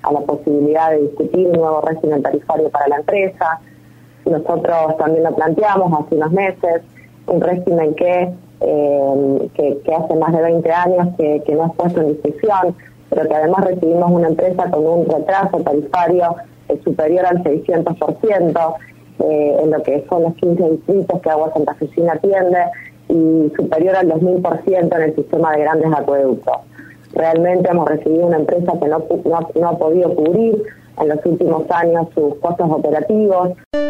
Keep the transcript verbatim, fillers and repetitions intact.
a la posibilidad de discutir un nuevo régimen tarifario para la empresa. Nosotros también lo planteamos hace unos meses, un régimen que, eh, que, que hace más de veinte años que, que no es puesto en discusión, pero que además recibimos una empresa con un retraso tarifario eh, superior al seiscientos por ciento eh, en lo que son los quince distritos que Agua Santafesina atiende y superior al dos mil por ciento en el sistema de grandes acueductos. Realmente hemos recibido una empresa que no, no, no ha podido cubrir en los últimos años sus costos operativos.